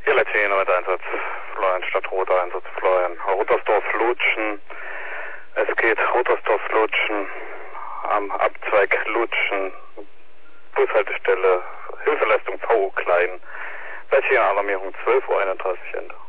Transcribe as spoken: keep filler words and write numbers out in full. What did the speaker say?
Hier Letziner mit Einsatz Florian statt Roter, Einsatz Florian. Rotersdorf Lutschen. Es geht Rotersdorf Lutschen. Am Abzweig Lutschen. Bushaltestelle. Hilfeleistung V U klein. Letziner Alarmierung zwölf Uhr einunddreißig Ende.